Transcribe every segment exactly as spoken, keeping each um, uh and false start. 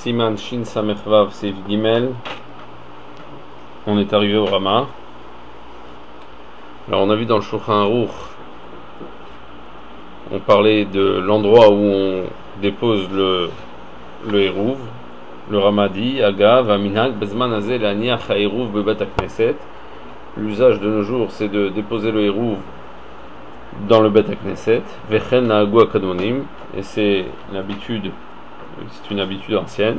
Siman Shin Samech Vav Seif Gimel. On est arrivé au Rama. Alors on a vu dans le Shulchan Aruch, on parlait de l'endroit où on dépose le, le Hérouv. Le Rama dit Agav Aminag Bezman Azel Laniach HaHérouv Bebet HaKnesset. L'usage de nos jours c'est de déposer le Hérouv dans le Bet HaKnesset. Vechen Na'agu HaKadonim. Et c'est l'habitude, c'est une habitude ancienne.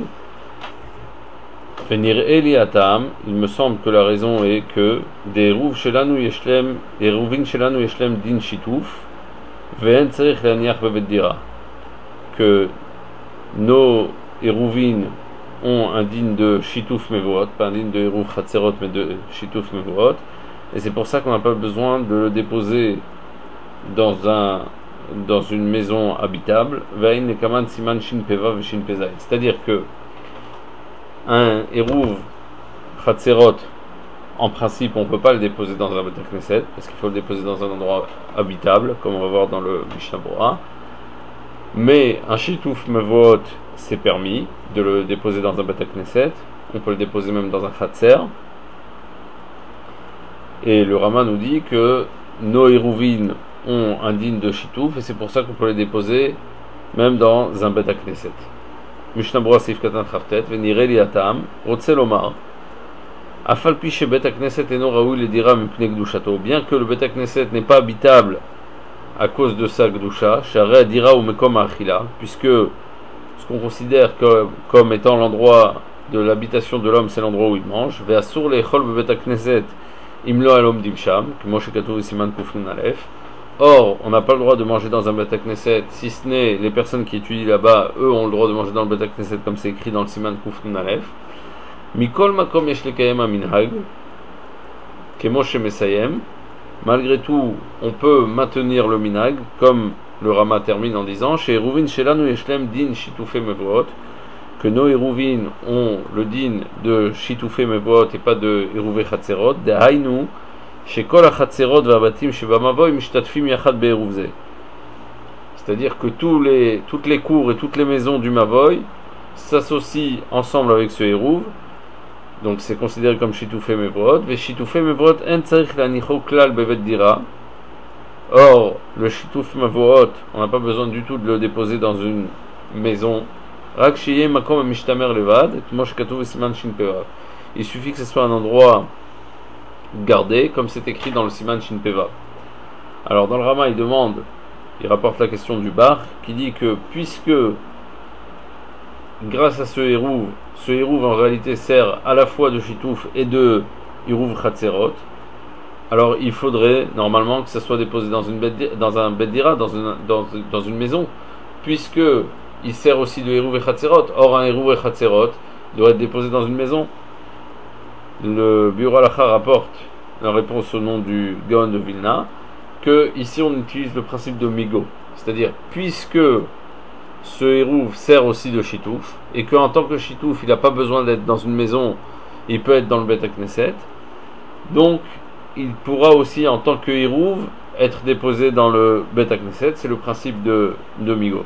Venir Eli Atam, il me semble que la raison est que des Hérouv Shelanu Yeshlem, des Hérouvin Shelanu Yeshlem Din Shitouf, Ve'en Tzerich Laniach Bevet Dira. Que nos Hérouvin ont un din de Shitouf Mevorot, pas un din de Hérouv Chatzerot, mais de Shitouf Mevorot, et c'est pour ça qu'on n'a pas besoin de le déposer dans un dans une maison habitable. C'est-à-dire que un Hérouv Chatzerot, en principe, on ne peut pas le déposer dans un Bet HaKnesset, parce qu'il faut le déposer dans un endroit habitable, comme on va voir dans le Mishnah Bora. Mais un Shitouf Mevorot, c'est permis de le déposer dans un Bet HaKnesset. On peut le déposer même dans un Chatzer. Et le Rama nous dit que nos Hérouvin ont un din de Shitouf, et c'est pour ça qu'on peut les déposer même dans un Bet HaKnesset. Mishnah Bora Seif Katan Chavtet, Venire li Atam, Rotze Lomar, Afal pi she Bet HaKnesset eno raoui le dira mipnei kedushato. Bien que le Bet HaKnesset n'est pas habitable à cause de sa kedusha, Sharei dira ou mekom achila, puisque ce qu'on considère comme, comme étant l'endroit de l'habitation de l'homme, c'est l'endroit où il mange. Ve'asur le'echol be Bet HaKnesset imlo alom dimsham, kmo shekatuv siman kufnun alef. Or, on n'a pas le droit de manger dans un Bet HaKnesset, si ce n'est les personnes qui étudient là-bas, eux ont le droit de manger dans le Bet HaKnesset comme c'est écrit dans le Siman Kufnun Alef. Mikol makom yesh lekayem aminhag, kemo shemesayem. Malgré tout, on peut maintenir le minhag, comme le Rama termine en disant chez Hérouvin shelanu yeshlem din shitoufe mevoot, que nos Hérouvin ont le din de shitoufe mevoot et pas de Hérouvé Chatzerot, de hainu. C'est-à-dire que tous les, toutes les cours et toutes les maisons du Mavoy s'associent ensemble avec ce Hérouv, donc c'est considéré comme Shitoufé Mevrot. Or, le Shitouf Mevrot, on n'a pas besoin du tout de le déposer dans une maison. Il suffit que ce soit un endroit gardé, comme c'est écrit dans le Siman Shin Peva. Alors dans le Rama, il demande, il rapporte la question du Bar, qui dit que puisque grâce à ce Hérouv, ce Hérouv en réalité sert à la fois de Shitouf et de Hérouv Chatzerot, alors il faudrait normalement que ça soit déposé dans, une bed, dans un Beddira, dans une, dans, dans une maison, puisque il sert aussi de Hérouv et Chatzerot. Or un Hérouv et Chatzerot doit être déposé dans une maison. Le Biur Halacha rapporte la réponse au nom du Gaon de Vilna que ici on utilise le principe de Migo, c'est-à-dire puisque ce Hérouv sert aussi de Shitouf et qu'en tant que Shitouf il n'a pas besoin d'être dans une maison, il peut être dans le Bet HaKnesset, donc il pourra aussi en tant que Hérouv être déposé dans le Bet HaKnesset. C'est le principe de, de Migo.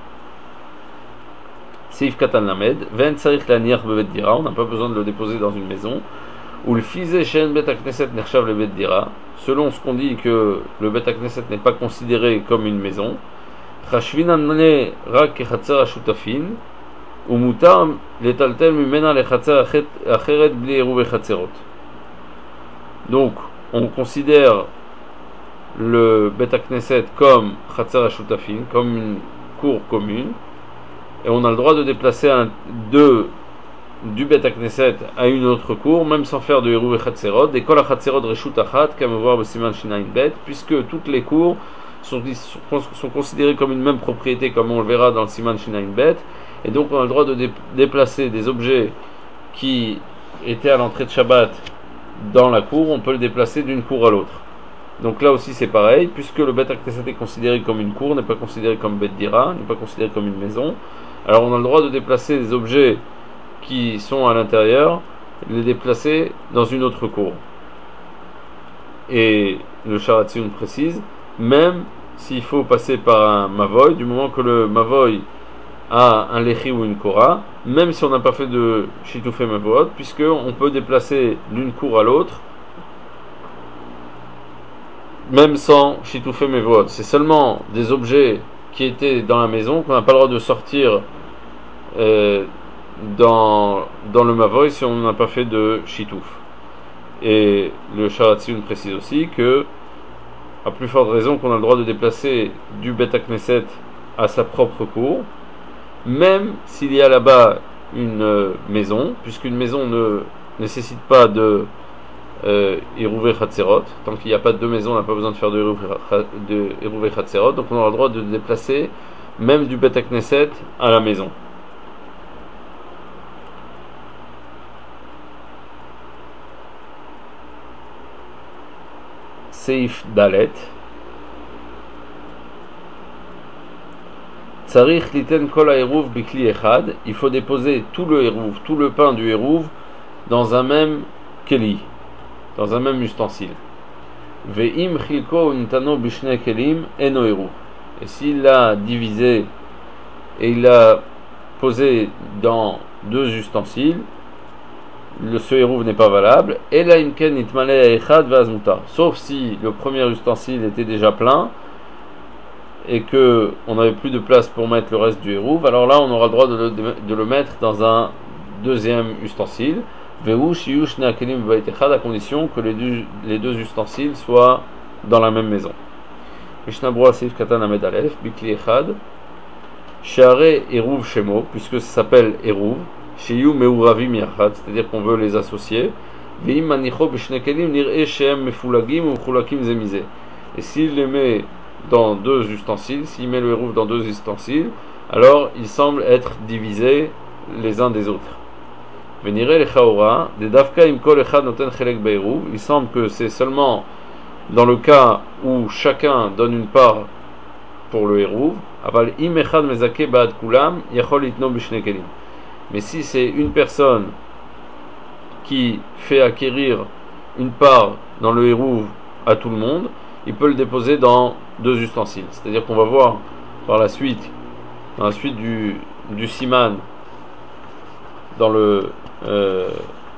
Seif Katan Lamed, Ven Tzarich Laniach Bevet Dira, on n'a pas besoin de le déposer dans une maison. Ou le Fizé Shen Bet HaKnesset Nershav le Bet Dira, selon ce qu'on dit que le Bet HaKnesset n'est pas considéré comme une maison. Chashvinanne Rak Kechatzer Ashutafin, ou Mutar Letaltel Mimena Lechatzer Acheret Bli Hérouv Chatzerot. Donc, on considère le Bet HaKnesset comme Chatzer Ashutafin, comme une cour commune. Et on a le droit de déplacer un, deux, du Bet HaKnesset à une autre cour, même sans faire de Hérouv et Chatzerot, des Kol HaChatzerot Reshut Achat, comme voir le Siman Shinayin Bet, puisque toutes les cours sont, sont, sont considérées comme une même propriété, comme on le verra dans le Siman Shinayin Bet, et donc on a le droit de dé, déplacer des objets qui étaient à l'entrée de Shabbat dans la cour, on peut le déplacer d'une cour à l'autre. Donc là aussi c'est pareil, puisque le Bet HaKnesset est considéré comme une cour, n'est pas considéré comme Bet Dira, n'est pas considéré comme une maison. Alors on a le droit de déplacer des objets qui sont à l'intérieur, les déplacer dans une autre cour. Et le Sharatzion précise, même s'il faut passer par un Mavoy, du moment que le Mavoy à un lechi ou une kora, même si on n'a pas fait de shituf mevod, puisque on peut déplacer d'une cour à l'autre, même sans shituf mevod. C'est seulement des objets qui étaient dans la maison qu'on n'a pas le droit de sortir euh, dans, dans le mavoy si on n'a pas fait de shituf. Et le Sharatzion précise aussi que, à plus forte raison, qu'on a le droit de déplacer du Bet HaKnesset à sa propre cour, même s'il y a là-bas une euh, maison, puisqu'une maison ne nécessite pas de euh, Eruvé Chatzerot. Tant qu'il n'y a pas de deux maisons, on n'a pas besoin de faire de Eruvé Chatzerot, donc on a le droit de déplacer même du Bet HaKnesset à la maison. Seif Dalet. Tsarich liten kol haeruv bikli echad. Il faut déposer tout le hérouv, tout le pain du hérouv dans un même keli, dans un même ustensile. Ve'im chilko untano bishne kelim eno hérouv. Et s'il l'a divisé et il l'a posé dans deux ustensiles, le ce hérouv n'est pas valable. Ela imken itmale echad vazmuta. Sauf si le premier ustensile était déjà plein et que on n'avait plus de place pour mettre le reste du hérouv, alors là on aura le droit de le, de le mettre dans un deuxième ustensile. Veu shiush neakelim b'bayit echad, à condition que les deux, les deux ustensiles soient dans la même maison. Mishnah Brura Seif Katan Amed Alef Bikli Echad Share Hérouv Shemo, puisque ça s'appelle hérouv. Shiyu Meuravim Yachad, c'est-à-dire qu'on veut les associer. Veim Manicho Bishne Kelim Nir'e Shem Mefulagim ou Chulakim Zemize. Et s'il les met dans deux ustensiles, s'il met le hérouv dans deux ustensiles, alors il semble être divisé les uns des autres. Venire le Chaora, de Davka Imkol Echad Noten Chelek Be'hérouv. Il semble que c'est seulement dans le cas où chacun donne une part pour le hérouv. Aval Im Echad Mezake Ba'ad Kulam Yachol Itno Bishne Kelim. Mais si c'est une personne qui fait acquérir une part dans le hérouv à tout le monde, il peut le déposer dans deux ustensiles. C'est-à-dire qu'on va voir par la suite, dans la suite du, du siman, dans le euh,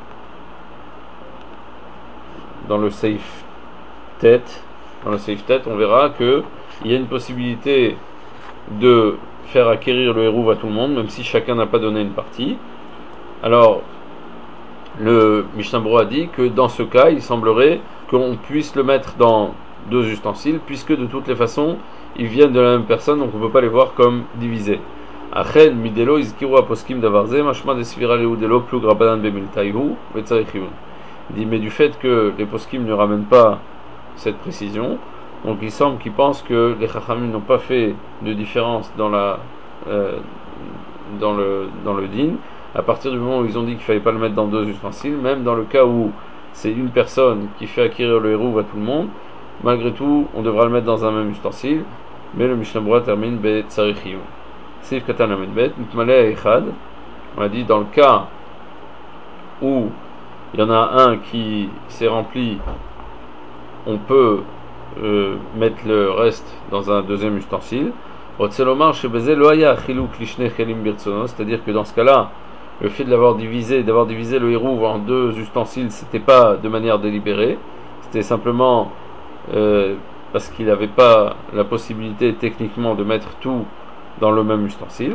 dans le safe tête, dans le safe tête, on verra que il y a une possibilité de faire acquérir le hérouv à tout le monde, même si chacun n'a pas donné une partie. Alors, le Mishnah Brura dit que dans ce cas, il semblerait qu'on puisse le mettre dans deux ustensiles, puisque de toutes les façons, ils viennent de la même personne, donc on ne peut pas les voir comme divisés. Achen midelo izkiru aposkim davarze mashma desvira leudelo plug rabanan bemiltaihu vetzarichiyun. Il dit, mais du fait que les poskim ne ramènent pas cette précision, donc il semble qu'ils pensent que les chachamim n'ont pas fait de différence dans la euh, dans le dans le din. À partir du moment où ils ont dit qu'il ne fallait pas le mettre dans deux ustensiles, même dans le cas où c'est une personne qui fait acquérir le hérouv à tout le monde, malgré tout, on devra le mettre dans un même ustensile. Mais le Mishnah Brura termine be tsarichiyun. Sif katan lamed bet mitmale echad. On a dit dans le cas où il y en a un qui s'est rempli, on peut euh, mettre le reste dans un deuxième ustensile. C'est-à-dire que dans ce cas-là, le fait de l'avoir divisé, d'avoir divisé le hérouv en deux ustensiles, c'était pas de manière délibérée, c'était simplement euh, parce qu'il n'avait pas la possibilité techniquement de mettre tout dans le même ustensile.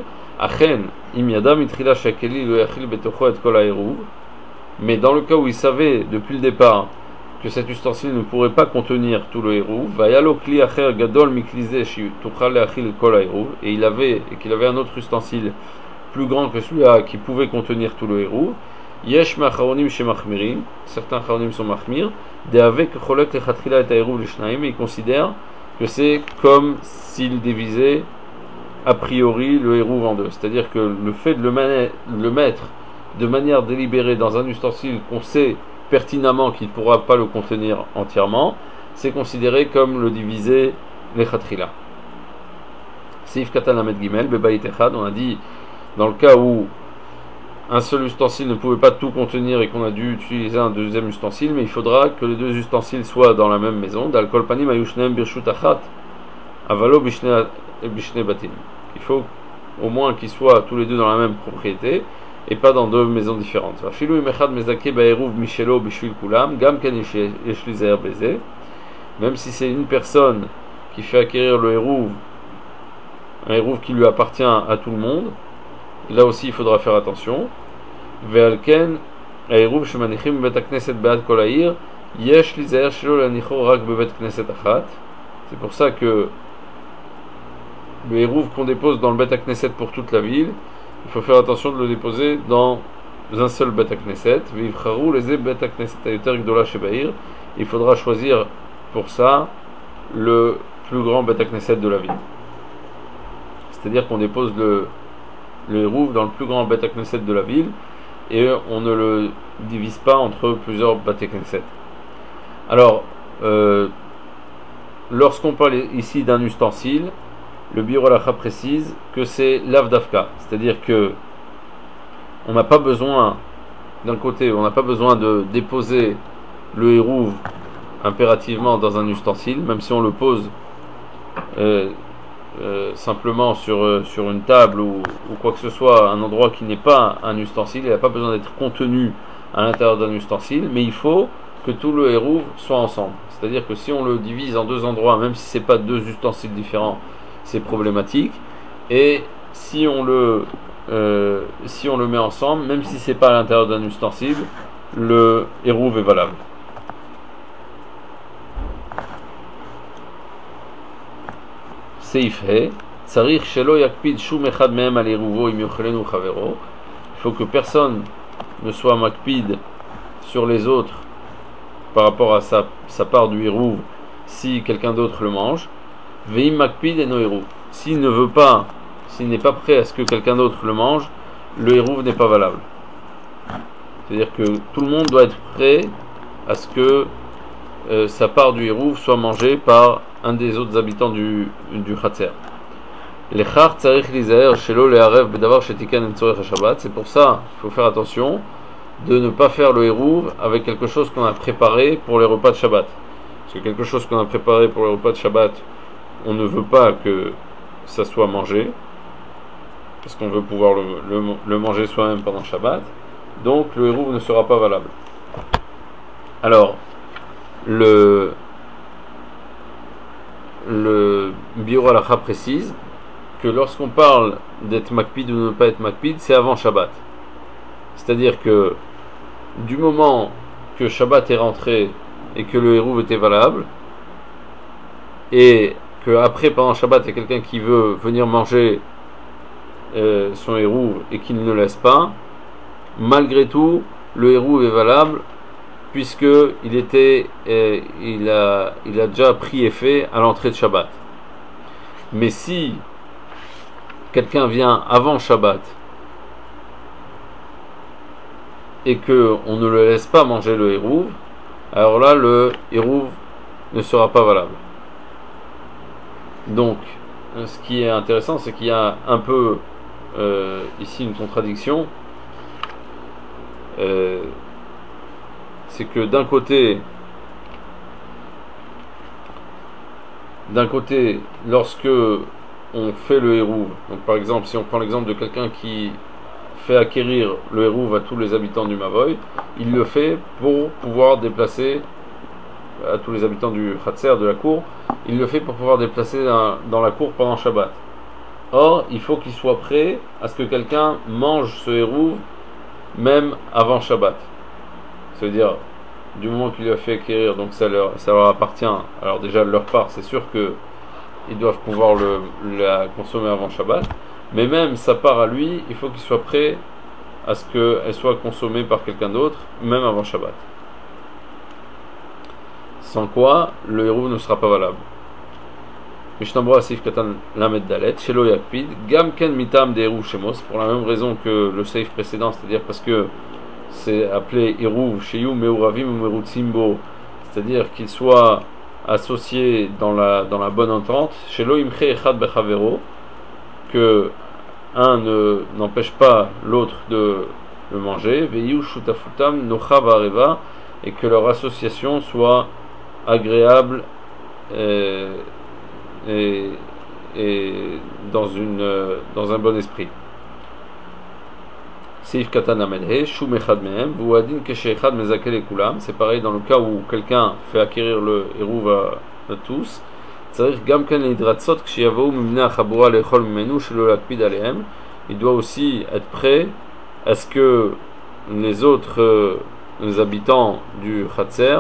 Mais dans le cas où il savait depuis le départ que cet ustensile ne pourrait pas contenir tout le hérouv, et il avait et qu'il avait un autre ustensile plus grand que celui-là qui pouvait contenir tout le hérouv, yesh ma'charonim shemachmirim, certains charonim sont machmir, de avec cholek lechatchila et hérouv lishnaim, et ils considèrent que c'est comme s'il divisait a priori le hérouv en deux, c'est-à-dire que le fait de le, mani- le mettre de manière délibérée dans un ustensile qu'on sait pertinemment qu'il ne pourra pas le contenir entièrement, c'est considéré comme le diviser lechatchila. Seif katan lamed gimel bebayit echad, on a dit dans le cas où un seul ustensile ne pouvait pas tout contenir et qu'on a dû utiliser un deuxième ustensile, mais il faudra que les deux ustensiles soient dans la même maison. Dal kol panim ayushneim birshut achat avalo bishne bishne batim. Il faut au moins qu'ils soient tous les deux dans la même propriété et pas dans deux maisons différentes. Même si c'est une personne qui fait acquérir le hérouv, un hérouv qui lui appartient à tout le monde, là aussi il faudra faire attention. Ve'alken ההירוב שמניחים בבית הכנסת בעד כל העיר, יש להיזהר שלא להניחו רק בבית כנסת אחת. C'est pour ça que le hérouv qu'on dépose dans le Bet HaKnesset pour toute la ville, il faut faire attention de le déposer dans un seul Bet HaKnesset. Vivcharou les Bet HaKnesset hayoter gdola shebair. Il faudra choisir pour ça le plus grand Bet HaKnesset de la ville. C'est-à-dire qu'on dépose le, le hérouv dans le plus grand Bet HaKnesset de la ville et on ne le divise pas entre plusieurs Bet HaKnesset. Alors, euh, lorsqu'on parle ici d'un ustensile, le Biur Halacha précise que c'est l'avdavka, c'est-à-dire que on n'a pas besoin, d'un côté, on n'a pas besoin de déposer le hérouv impérativement dans un ustensile, même si on le pose euh, euh, simplement sur, euh, sur une table ou, ou quoi que ce soit, un endroit qui n'est pas un ustensile, il n'a pas besoin d'être contenu à l'intérieur d'un ustensile, mais il faut que tout le hérouv soit ensemble. C'est-à-dire que si on le divise en deux endroits, même si ce n'est pas deux ustensiles différents, c'est problématique. Et si on le euh, si on le met ensemble, même si c'est pas à l'intérieur d'un ustensile, le hérouv est valable. Seif he tsarich shelo yakpid shum echad mehem al hérouvo im yochelenu chavero. Il faut que personne ne soit makpid sur les autres par rapport à sa, sa part du hérouv si quelqu'un d'autre le mange. Veim makpid et no hérouv. S'il ne veut pas, s'il n'est pas prêt à ce que quelqu'un d'autre le mange, le hérouv n'est pas valable. C'est-à-dire que tout le monde doit être prêt à ce que euh, sa part du hérouv soit mangée par un des autres habitants du, du Khatser. Lechar tzarich lizaher shelo leharev bedavar shetikan en tzorech haShabbat. C'est pour ça qu'il faut faire attention de ne pas faire le hérouv avec quelque chose qu'on a préparé pour les repas de Shabbat. Parce que quelque chose qu'on a préparé pour les repas de Shabbat, on ne veut pas que ça soit mangé, parce qu'on veut pouvoir le, le, le manger soi-même pendant Shabbat. Donc le hérouv ne sera pas valable. Alors, le le Biur Halacha précise que lorsqu'on parle d'être makpid ou de ne pas être makpid, c'est avant Shabbat. C'est-à-dire que du moment que Shabbat est rentré et que le hérouv était valable, et que après pendant Shabbat il y a quelqu'un qui veut venir manger euh, son hérouv et qu'il ne laisse pas, malgré tout le hérouv est valable puisque il était euh, il a il a déjà pris effet à l'entrée de Shabbat. Mais si quelqu'un vient avant Shabbat et que on ne le laisse pas manger le hérouv, alors là le hérouv ne sera pas valable. Donc ce qui est intéressant, c'est qu'il y a un peu euh, ici une contradiction. Euh, c'est que d'un côté d'un côté lorsque on fait le hérouv, donc par exemple si on prend l'exemple de quelqu'un qui fait acquérir le hérouv à tous les habitants du Mavoy, il le fait pour pouvoir déplacer à tous les habitants du Khatser, de la cour, il le fait pour pouvoir déplacer dans, dans la cour pendant Shabbat. Or, il faut qu'il soit prêt à ce que quelqu'un mange ce hérouv même avant Shabbat. Ça veut dire, du moment qu'il lui a fait acquérir, donc ça leur, ça leur appartient, alors déjà de leur part, c'est sûr que ils doivent pouvoir le, la consommer avant Shabbat, mais même sa part à lui, il faut qu'il soit prêt à ce qu'elle soit consommée par quelqu'un d'autre, même avant Shabbat. Sans quoi, le hérouv ne sera pas valable. Mishnambra Seif Katan Lamed Dalet, Shelo Yakpid, Gam Ken Mitam de Hérouv Shemos, pour la même raison que le Seif précédent, c'est-à-dire parce que c'est appelé Hérouv Sheyu Meuravim ou Merutzimbo, c'est-à-dire qu'il soit associé dans la, dans la bonne entente, Shelo Imche Echad Bechavero, que un ne, n'empêche pas l'autre de le manger, Veyu Shutafutam Nocha Vareva, et que leur association soit agréable et, et, et dans, une, euh, dans un bon esprit. Seif katan amelhe, shum echad mehem, vuadin keshe echad mezakel ekulam. C'est pareil dans le cas où quelqu'un fait acquérir le hérouv à, à tous. Tzarich gam ken leidratzot ksheyavou mimne achabura lechol mimenu shelo lakpid alehem. Il doit aussi être prêt à ce que les autres euh, les habitants du Khatser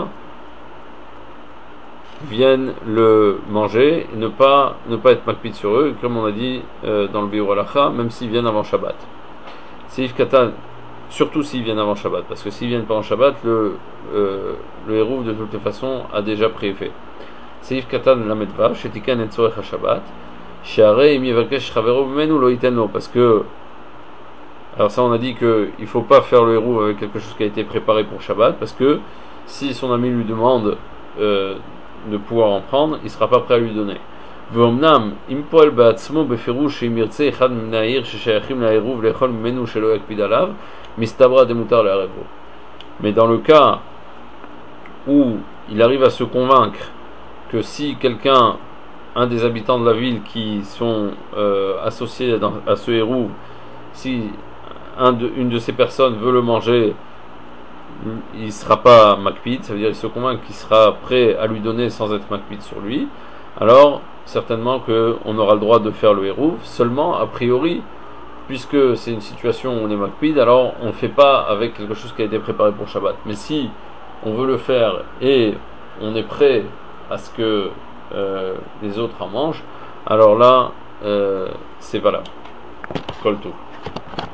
viennent le manger et ne pas, ne pas être makpid sur eux, comme on a dit euh, dans le Biur Halacha, même s'ils viennent avant Shabbat. Seif Katan, surtout s'ils viennent avant Shabbat, parce que s'ils viennent pas en Shabbat, le, euh, le hérouv de toutes les façons a déjà préfet. Seif Katan Lamedva, Shetikan et Tzorech HaShabbat, Sheare Imivakesh Chavero Menu Lo Iteno, parce que, alors ça on a dit qu'il ne faut pas faire le hérouv avec quelque chose qui a été préparé pour Shabbat, parce que si son ami lui demande euh, de pouvoir en prendre, il ne sera pas prêt à lui donner. V'omnam impoel ba'atzmo befirush she'im yirtze echad min ha'ir sheshayachim la'eruv lechol mimenu shelo yakpid alav mistabra demutar le'arevo. Mais dans le cas où il arrive à se convaincre que si quelqu'un, un des habitants de la ville qui sont euh, associés dans, à ce hérouv, si un de, une de ces personnes veut le manger, il ne sera pas makpid, ça veut dire qu'il se convainc qu'il sera prêt à lui donner sans être makpid sur lui, alors certainement qu'on aura le droit de faire le hérouv, seulement a priori, puisque c'est une situation où on est makpid, alors on ne fait pas avec quelque chose qui a été préparé pour Shabbat. Mais si on veut le faire et on est prêt à ce que euh, les autres en mangent, alors là, euh, c'est valable. Kol tout.